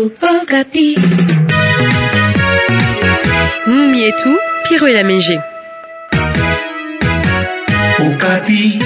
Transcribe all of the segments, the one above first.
Okapi. Mumietu, Piro la Menje. Okapi.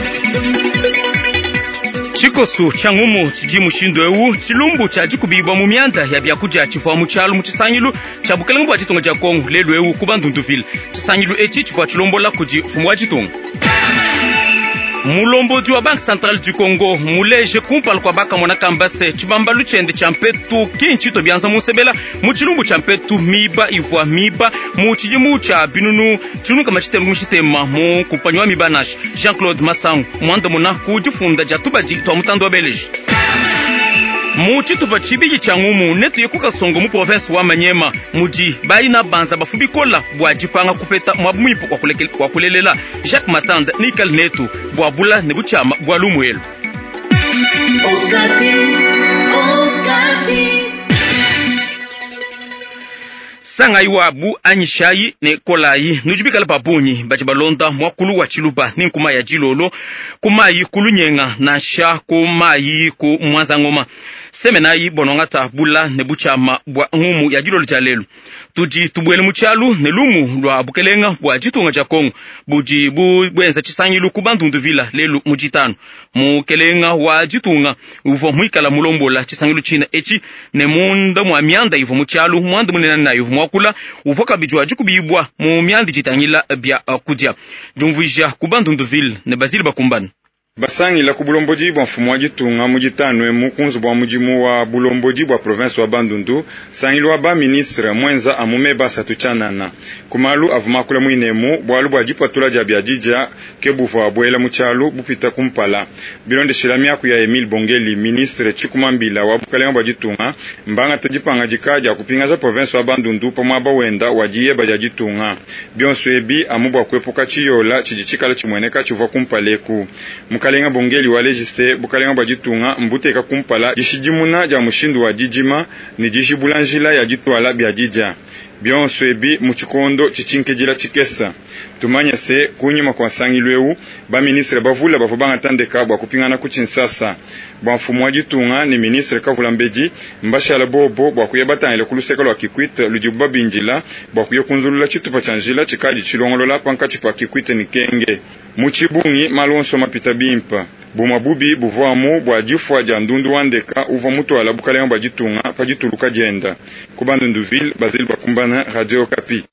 Chikosu changumu chiji mushindo ewu chilumbu chaji kubibwa mu myanda ya byakuja chifwa mu chalo mu chisanyilu chabukelengu bwa chitonga cha Kongo lelo ewu kuba Ndunduville chisanyilu echi chifwa chilombola kuji fumwa chitonga mulombodi wa Banque Centrale du Congo muleje kumpala kwa baka mwana kambase chibamba luchende champetu kinchito byanza musebela mu chilumbu champetu miba ivwa miba mu chijimu cha binunu chunuka machitema mushitema mu kumpanywa mibanash Jean-Claude Masangu mwanda muna kujifunda jatubaji twa mutando wa Belge mu chitupa chibiji changumu netu yekuka songo mu province wa Manyema muji baina banza bafubikola bwa jipanga kupeta mwabumwipo kwa kulelela Jacques Matanda Nickel netu bwa bula ne buchama bwa lumwelo sanga iwabu anyishayi ne kolayi nujibikala babunyi baje balonda mwakulu wa chiluba ni nkuma ya jilolo kumayi kulunyenga na sha kumayi ku mwanza ngoma semenayi bonongata bula ne buchama bwa ngumu ya jilolo jalelo tuji tubwele muchalu ne lumu lwa bukelenga bwa jitunga ja Kongo buji bwenza chisanyilu kuba Ndunduville lelu mujitano mukelenga wa jitunga uvo muikala mulombola chisanyilu china echi ne munda mwa myanda ivo muchalu mwanda munena nayo mwakula uvoka bijwa jikubibwa mu myandi jitangila bya kudya jumvija kuba Ndunduville ne Bazili bakumbana basangila ku bulomboji bwa mfumu wa jitunga mujitanwe mukunzu bwa mujimu wa bulomboji bwa province wa Bandundu sangilwa ba ministre mwenza amume basa tuchanana kumalu avumakula mwinemu bwalu bwa jipatula ja byajija kebuva bwela muchalu bupita kumpala bilonde shilamia ku ya Emile Bongeli ministre chikumambila wa bukalenga bwa jitunga mbanga tujipanga jikaja kupinga za province wa Bandundu pomwa bawenda wajiye ba jitunga byonswebi amubwa kwepuka chiyola chijichikala chimweneka chiva kumpaleku Bukalenga Bongeli walejise bukalenga bwa jitunga mbuteka kumpala jishijimuna ja mushindu wa jijima ni jishibulanjila ya jitwala bya jija byonswebi muchikondo chichinkejila chikesa tumanya se kunyuma kwa sangilweu ba ministre bavula bavubanga tandeka bwa kupingana ku Kinshasa bwa mfumu wa jitunga ni ministre Kavula Mbeji mbashala bobo bwa kuyabatangile kuluseka lwa Kikwit lujibuba binjila bwa kuyakunzulula chitupa chanjila chikaji chilongolola panka chipa Kikwit ni kenge muchibungi malonso mapita bimpa buma bubi buvwamu bwa jifwa ja ndundu wandeka uva mutwala bukalenga bwa jitunga pa jituluka jenda kuba Ndunduville Bazili bakumbana Radio Okapi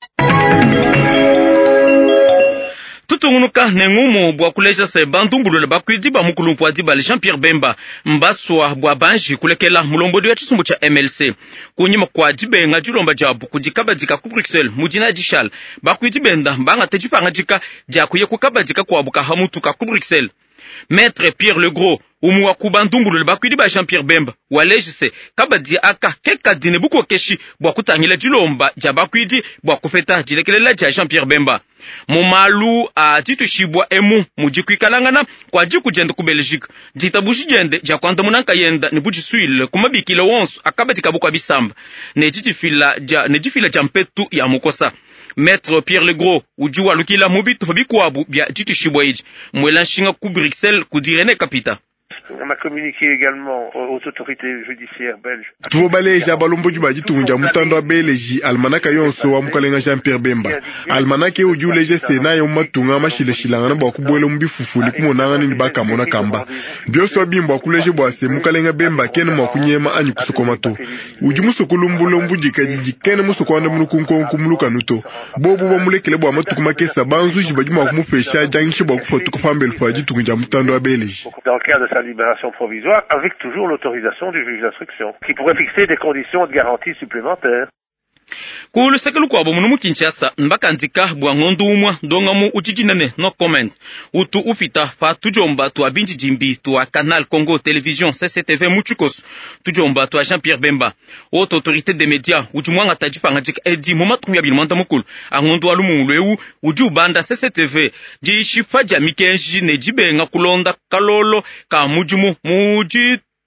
tutungunuka nengumu bwa kuleja se bandumbulula bakwidi ba mukulumpu wa dibali Jean-Pierre Bemba mbaswa bwa banji kulekela mulombodi wa chisumbu cha MLC kunyima kwa dibenga jilomba jabu kujikabadika ku Bruxelles mujina jishal bakwidi benda mbanga tejipanga jika jakuye kukabadika kwa buka hamutuka ku Bruxelles Maître Pierre Legros umu wa kubandumbulula bakwidi ba Jean-Pierre Bemba walejise kabadi aka keka dine buko keshi bwa kutangila jilomba jabakwidi bwa kufeta jilekelela ja Jean-Pierre Bemba mumalu a titu shibwa emu mujikuikalangana kwa jiku jende ku Belgique jitabushi jende ja kwanda munanka yenda ni buji suile kumabikile wonsu akabatika buko abisamba ne jifila jampetu ya mukosa Maître Pierre Legros ujuwa lukila mubitu fabikwabu bya titu shibwa iji mwela nshinga ku Bruxelles kudirene kapita On a communiqué également aux autorités judiciaires belges. Tuvobaleja balomboji bajitunja mutando wa Belgi almanaka yonso wa mukalenga Jean-Pierre Bemba almanaka ujuleje sena yo matunga mashileshilanga bwa kubwele mbifufuli kumonanga ni baka mona kamba byoso bimbo kuleje bwa se mukalenga Bemba kene mwa kunyema anyi kusokomato ujumusokulumbula mbujika jiji kene musokonda munukunko kumuluka nuto bobo bamulekele bwa matukuma kesa banzuji bajuma kumufesha jangishe bwa kufotuka pambele kwa jitunja mutando wa Belgi dans le cadre de sa libération provisoire, avec toujours l'autorisation du juge d'instruction, qui pourrait fixer des conditions de garantie supplémentaires. Kulusekelu kwa bomu numu Kinshasa mbaka ndika bwa ngondu umwa donga mu uchijinene no comment utu ufita fa tujomba twa binji jimbi twa Canal Congo Télévision CCTV muchukos tujomba twa Jean-Pierre Bemba haute autorité des médias ujumwanga tajipanga jika edi momatu ya bilmanta mukulu angondu walumulwewu ujubanda CCTV jishifa ja mikenji ne jibenga kulonda kalolo ka mujumu muji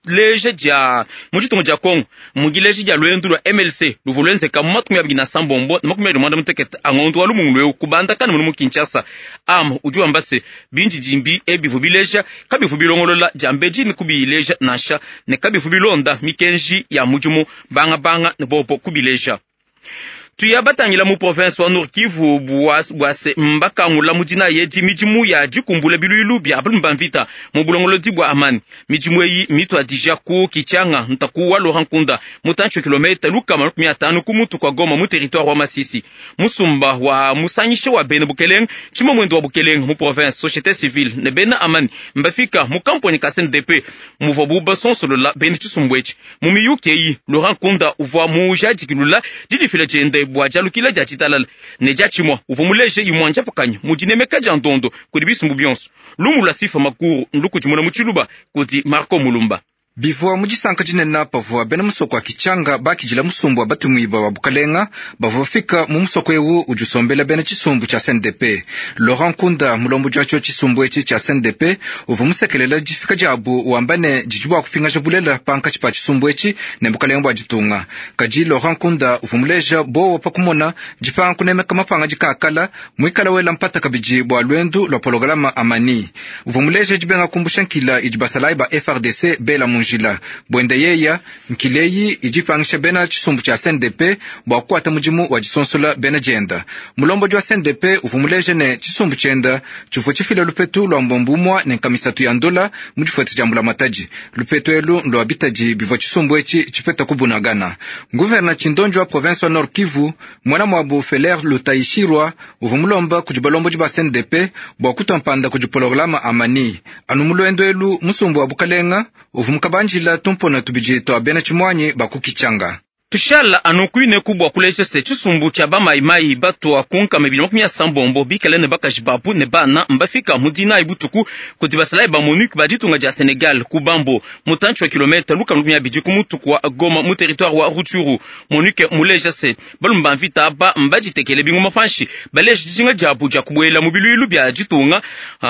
leje ja muchitungo ja Kongo mugileje ja lwendu lwa MLC luvulenze ka makumi abiri na sambombo na makumi abiri mwanda mutekete angondo walumungulwe kubanda kana mu Kinshasa ujua mbase binji jimbi ebivu bileja kabivu bilongolola jambeji ni kubileja nasha ne kabivu bilonda mikenji ya mujumu banga ne bobo kubileja tuyabatangila mu province wa Nord Kivu bwase mbaka ngula mudina yedi mijimu ya jikumbula biluilu bya mbamvita mu bulongolo dibwa amani mijimu yi mitwa dija ku kichanga ntakuwa Laurent Nkunda mutancho kilomita luka 500 kumutu kwa Goma mu territoire wa Masisi musumba wa musanyishe wa Bene Bukeleng chimo mwendo wa Bukeleng mu province société civile ne Bena amani mbafika mu kamponi ka CNDP mu vobuba sonsolo la Bene Chisumbwechi mu miyuke yi Laurent Nkunda uva mu jadi kilula didifile jende bwajalu kila jachitalala ne jachimwa uvumuleje imwanja pakanya mujinemeka jandondo kudi bisumbu byonso lumula sifa makuru nduku chimuna muchiluba kuti Marco Mulumba bivua mujisanka jinena pavua bena musoko wa kichanga bakijila musumbu wa batumwiba wa Bukalenga bavufika mu musoko ewu ujusombela bena chisumbu cha CNDP. Laurent Nkunda mulombo jacho chisumbu echi cha CNDP uvumusekelela jifika jabu wambane jijubwa kupinga jabulela panka chipa chisumbu echi ne Bukalenga wajitunga kaji. Laurent Nkunda uvumuleja bo wapakumona jipanga kunemeka mapanga jikakala mwikala wela mpata kabiji bwa lwendu lwa programa amani uvumuleja jibenga kumbusha nkila ijibasalai ba FRDC bela njila bwende yeya nkileyi ijipangisha bena chisumbu cha CNDP bwakwata mujimu wa jisonsola bena jenda mulombo jwa CNDP uvumuleje ne chisumbu chenda chufo chifile lupetu lwa mbombumwa ne nkamisatu ya ndola mujifuete jambula mataji lupetu elu ndo abitaji bivo chisumbu echi chipeta kubunagana. Guverna Chindonjo wa province wa Nord Kivu mwana mwabu Feler Lutaishirwa uvumulomba kujibalombo jiba CNDP bwakuta mpanda kujipologolama amani anumuluendo elu musumbu wa Bukalenga uvumukabanjila tumpona tubiji to abena chimwanyi bakukichanga tushala anukuine kubwa kuleche se chisumbu cha bamaimai batu akunka mebili makumia sambombo bikelene baka jibabu ne bana mbafika mudina ibutuku kuti basalai ba Monique baditunga ja Senegal kubambo mutanchwa kilometa luka makumia biji kumutu kwa Goma mu territoire wa Rutshuru Monique muleje se balumba mvita ba mbaji tekele bingu mafanshi baleje jinga jabu ja kubwela mubilu bya jitunga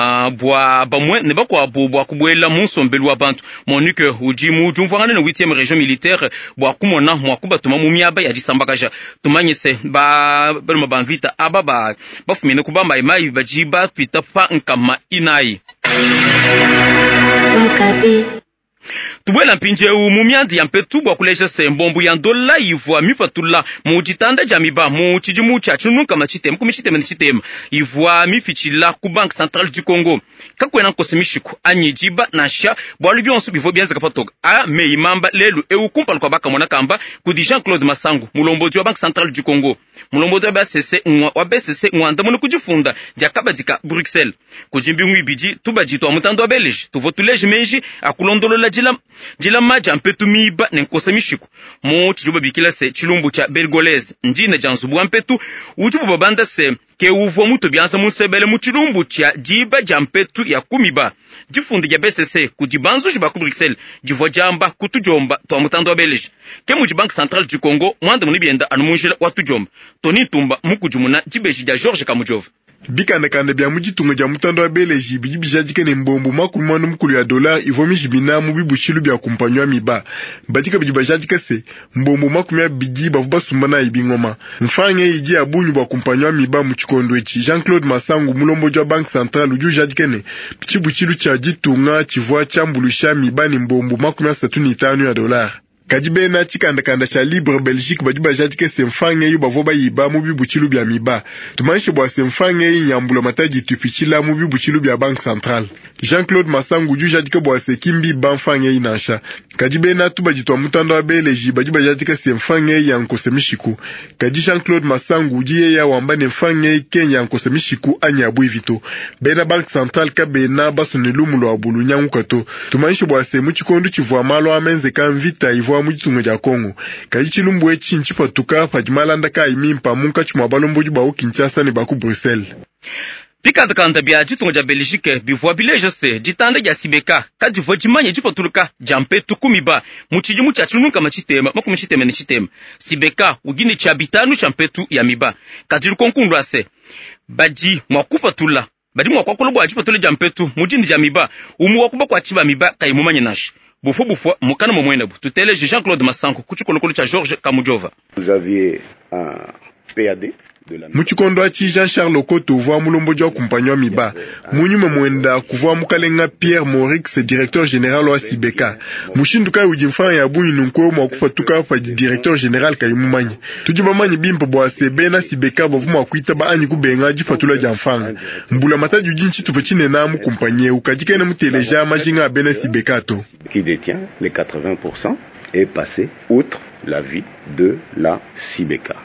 bwa bamwe ne bakwa bwa kubwela musombelu wa bantu Monique ujimu jumvangana ne 8e région militaire bwa kumona mwakuba tuma mumiaba ya disambakaja tumanyise ba mabamvita aba bafumene kubamba imai bajiba pita pa nkama inai tubwela mpinje mumyandi ya mpetu bwa kuleja sembombu ya ndola ivua mifatula mujitanda jamiba muchijimu cha chunuka machitema kumichitema nichitema ivua mifichila ku Banque Centrale du Congo kakwena nkosemishiku anyijiba nasha bwa lubyonsu bivo byanza kapatoka meimamba lelu kumpala kwa baka mwana kamba kudi Jean-Claude Masangu mulombozi wa Banque Centrale du Congo mulombozi wa BCC ngwanda munu kujifunda jakabadika Bruxelles kujimbi ngwibiji tubajitwa mutando wa Belge tuvotuleje menji akulondolola jila maja mpetu miba nenkosemishiku mu chiluba bikila se chilumbu cha Belgolese njine jansubu wa mpetu ujubu babanda se ke uvo muto byanza musebele mu chilumbu cha jiba jampetu ya kumiba jifundi ya BCC kujibanzu jiba ku Bruxelles jivo jamba kutujomba to mutando wa Belge ke mu Banque Centrale du Congo mwanda munibienda anumunjila watujomba Tony Tumba mukujumuna jibeji ja Georges Kamujova bikandakanda bya mujitunga ja mutando wa Beleji bijibijajike ne mbombo makumi manu mukulu ya dola ivomi jibina mu bibuchilu bya kumpanywa miba bajika bijibajajike se mbombo makumi ya biji bavuba sumbana ibingoma mfange iji abunyu bwa kumpanywa miba mu chikondo echi Jean-Claude Masangu mulombo jwa Banque Centrale uju jajike ne bichibuchilu cha jitunga chivwa chambulusha miba ni mbombo makumi ya 35 ya dola kajibena chikandakanda cha Libre Belgique bajiba jatike semfange yu bavoba yiba mubi buchilu bya miba tumanishe bwa semfange yi nyambula mataji tupichila mubi buchilu bya Banque Centrale Jean-Claude Masangu ju jatike bwa sekimbi banfange yi nasha kajibena tubajitwa mutando wa Belgique bajiba jatike semfange yi yankosemishiku kaji Jean-Claude Masangu ujiye ya wambane mfange yi Kenya yankosemishiku anyabu ivito bena Banque Centrale kabena basonelumulo wa bulu nyangu kato tumanishe bwa semu chikondu chivwa malo amenze kamvita ivo mujitunga ja Kongo kajichilumbu echi nchipatuka pajimalanda ka imimpa munka chumwa balombo juba Kinshasa ne baku Bruxelles pikandakanda bya jitunga ja Belgique bivua bileje se jitanda ja Sibeka kadivo jimanye jipatuluka jampetu kumiba muchijimu cha chunuka machitema makumichitema ni chitema Sibeka ugini cha bitanu champetu ya miba kadiru konkundwa se baji mwakupatula badi mwakwakolo bwa jipatule jampetu mujindi ja miba umuwa kuba kwa chiba miba kaimumanye nashi bufo mukana momwena bu tutele Jean-Claude Masanko kuchikolokolo cha George Kamujova. Vous aviez un PAD muchikondo achi Jean-Charles Okoto voa mulombo jwa kumpanywa miba munyuma mwenda kuvoa mukalenga Pierre Morix directeur général wa Sibeka mushinduka ujimfanya ya bunyi nunkwe mwa kufatuka fa directeur général kaimumanyi tujimamanyi bimpo bwa sebe na Sibeka bavuma kuita ba anyi kubenga jifatula jamfanga mbula mataju ujinchi tupachine na mu kumpanye ukajika ina muteleja majinga bena Sibeka to qui détient les 80% est passé outre la vie de la Sibeka.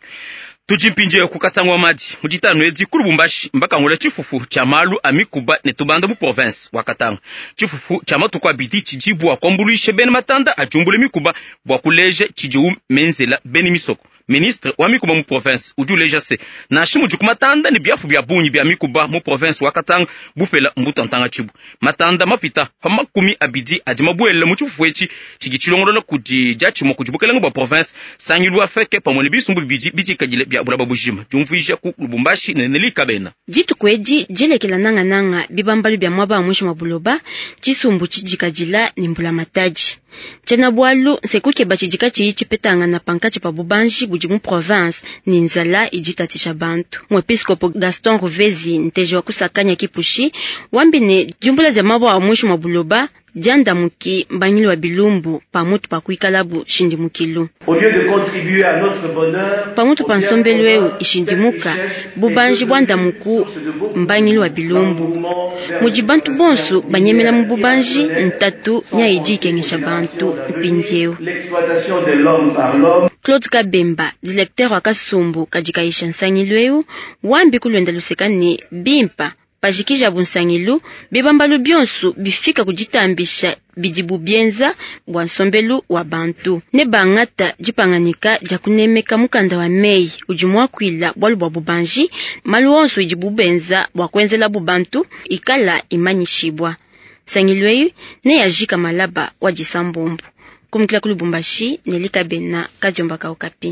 Tujimpinje kukatangwa madi mujitano edi kulubumbashi mbaka ngole chifufu cha malu amikuba netubanda mu province wakatanga chifufu cha matukwa bidi chijibu akombuluishe beni matanda ajumbule mikuba bwa kuleje chijiu menzela beni misoko ministre wa mikuba mu province ujuleja se na shimu jukumatanda ni biafu bia bunyi bia mikuba mu province wakatanga bufela mbutantanga chibu matanda mapita pamakumi abidi ajimabuele mu chifufu echi chigichilongolola kujija chimo kujibukelenga bwa province sangilwa feke pamone bisumbu bidi kajile bia bulaba bujima jumfuisha ku Lubumbashi nenelika bena jitu kweji jelekela nanga bibambalu bia mwaba mwisho mabuloba chisumbu chijikajila ni mbula mataji chena bwalu sekuke bachijika chiichi petanga na pankachi pa bubanji bujimu province ni nzala ijitatisha bantu mwepiskopo Gaston Ruvezi nteje wa kusakanya kipushi wambine jumbula za mwaba mwisho mabuloba Dianda muki mbanyili wa bilumbu pamutu pa kuikalabu shindi mukilu. Au lieu de contribuer à notre bonheur, pamutu pa nsombelweu ishindimuka bubanji bwanda muku mbanyili wa bilumbu. Mujibantu bonsu banyemela mububanji ntatu nya ijikengesha bantu mpindieu. L'exploitation de l'homme par l'homme. Claude Kabemba, directeur wa Kasumbu kajikaisha nsangilweu, wambi kulwenda lusekane bimpa pajikija bunsangilu bibambalu byonsu bifika kujitambisha bijibu bienza bwa nsombelu wa bantu ne bangata jipanganika jakunemeka mukanda wa mei ujumwa kwila bwalu bwa bubanji malu onsu ijibu benza bwa kwenzela bubantu ikala imanyishibwa sangilweyu ne yajika malaba wa jisambombu kumikila kulubumbashi nelika bena kajomba ka Okapi.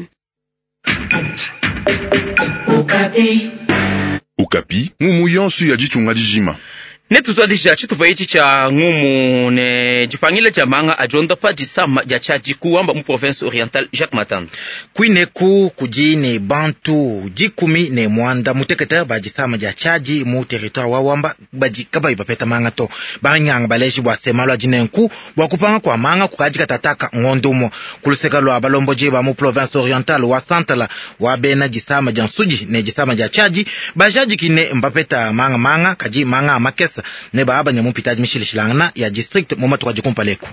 Okapi, ngumu yonsu ya jichunga dijima. Netu tuadisha chitupa ichi cha ngumu ne jipangile cha manga ajonda pa jisama ya chaji kuwamba mu province orientale Jacques Matanda. Kuineku kujine bantu jikumi ne mwanda muteketa ba jisama ya chaji mu territoire wa wamba bajikaba ibapeta manga to. Banyanga baleji wa semalo jinenku wakupanga kwa manga kukajika tataka ngondumo. Kuluseka lo abalombo jiba mu province orientale wa Santala wa bena jisama jansuji ne jisama ya chaji bajaji kine mbapeta manga kaji manga amakesa ne baaba nyamu pitaji mishilishilangana ya district momatu kwa jikumpaleku.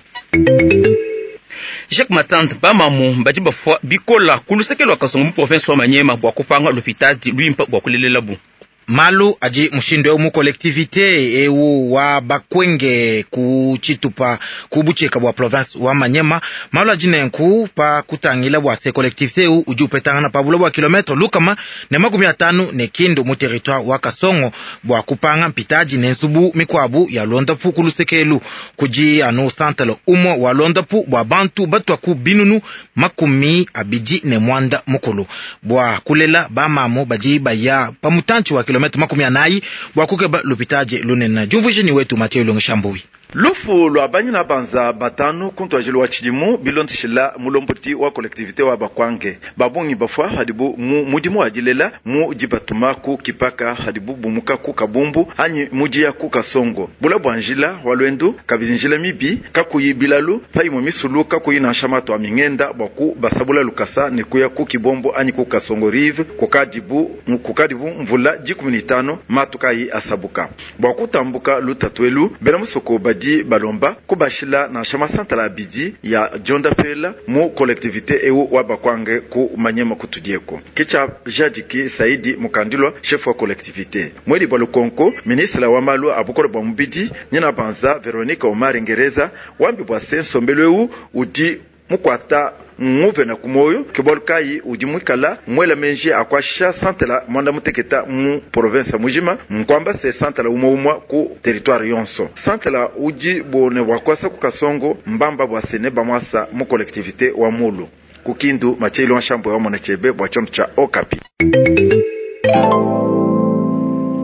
Jacques Matanda bamamu bajiba fwa bikola kulusekelwa kasongo mu province wa Manyema bwa kupanga lopitadi luimpa bwa kulelela bu. Malu aji mshindo mu collectivité ewu wa bakwenge kuchitupa kubucheka bwa province wa Manyema malu aji nenku pa kutangila bwa se collectivité ewu ujupetangana pa bulo bwa kilometre lukama ne 50 ne kindu mu territoire wa Kasongo bwa kupanga mpitaji nensubu mikwabu ya Londapu kulusekelu kuji anu santalo umo wa Londapu bwa bantu batwa ku binunu makumi abiji ne mwanda mukulu bwa kulela bamamu baji baya pamutanchi wa kilometre makumi anayi bwakuke ba lupitaje lunena jumvujini wetu Mathieu Longishambuwi. Lufu lwa banyina banza batano kuntu ajili wa chidimu bilontishila mulomboti wa kolektivite wa bakwange babungi bafwa hadibu mudimu ajilela mu jibatuma ku kipaka hadibu bumuka ku kabumbu anyi mujia ku Kasongo bula bwanjila walwendu kabizinjila mibi kakuyi bilalu paimo misulu kakuyi na shamato amingenda baku basabula lukasa nikuya ku kibombo anyi ku Kasongo rive kukadibu mvula J15 matukai asabuka baku tambuka lutatwelu bela musoko badi balomba kubashila na shama santala bidi ya Jonda Pela mu collectivité ewu wa bakwange ku Manyema kutudieko kicha jadiki Saidi Mukandilwa chef wa collectivité mweli balukonko ministre wa malu abukoro ba mbidi nyina banza Veronica Omar Ngereza wambi bwa sensombelwewu udi mukwata nguve na kumoyo kibolkai ujimwikala mwela menji akwasha santala mwanda muteketa mu province mujima mkwamba se santala umwa ku territoire yonso santala uji bone wakwasa ku Kasongo mbamba bwa sene bamwasa mu collectivité wa mulu kukindu machelo nshambo wa mona chebe bwa chombo cha Okapi.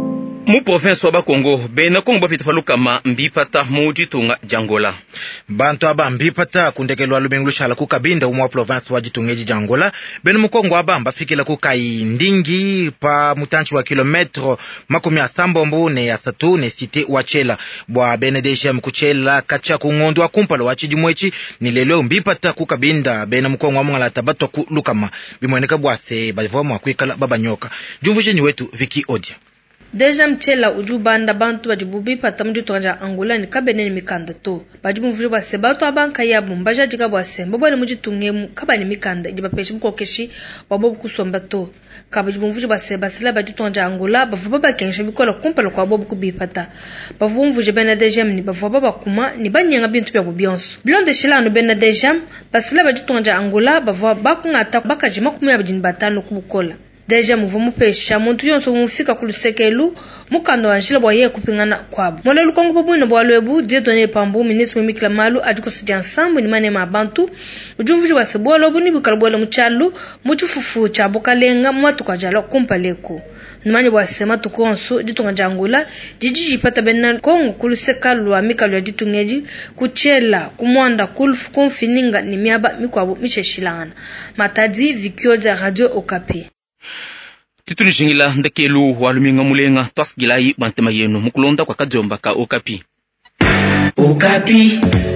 mu province wa Bakongo bena Kongo bapita falukama mbipata mu ditunga jangola bantu aba mbipata kundekelwa lumengulu shala ku Kabinda umwa province wa ditungeji jangola bena mu Kongo aba mbafikila ku kai ndingi pa mutanchi wa kilometro makumi asambombu ne asatu ne site wa chela bwa bene deja mkuchela kacha kungondo wa kumpalo wa chijimwechi ni lelo mbipata ku Kabinda bena mu Kongo amungala tabato ku lukama bimweneka bwase bavoma kwikala babanyoka jumvujeni wetu Viki Odia deja mchela ujubanda bantu bajibubi pata mujitoja Angola ni kabene ni mikanda to bajibumvuri bwase bato abanka yabo mbaja jiga bwase mbobole mujitunge kabani mikanda jibapeshe mukokeshi wabo kusomba to kabajibumvuri bwase basela bajitoja Angola bavuba bakensha bikola kumpala kwa bobu kubipata bavumvuje bena deja ni bavuba bakuma ni banyenga bintu bya bubionso blonde shilano bena deja basela bajitoja Angola bavuba bakungata bakajima kumya bajini batano kubukola deja muvumu pesha muntu yonso mufika kulusekelu mukando wanjila bwa ye kupingana kwabo molelu Kongo pobwino bwa lwebu dietone pambu ministre Mikla Malu adiko sidi ensemble ni manema abantu ujumvuji wa sebolo buni bukalbole muchalu muchifufu cha bokalenga mwatu kwa jalo kumpaleko nimani bwa sema tukonso ditunga jangula jiji pata benna Kongo kulusekalu wa mikalu ya ditungeji kuchela kumwanda kulfu konfininga ni miaba mikwabo micheshilana matadi vikioja Radio Okapi tituni jingila ndekelu waluminga mulenga twasgilai bantema yenu mukulonda kwa kajomba ka Okapi.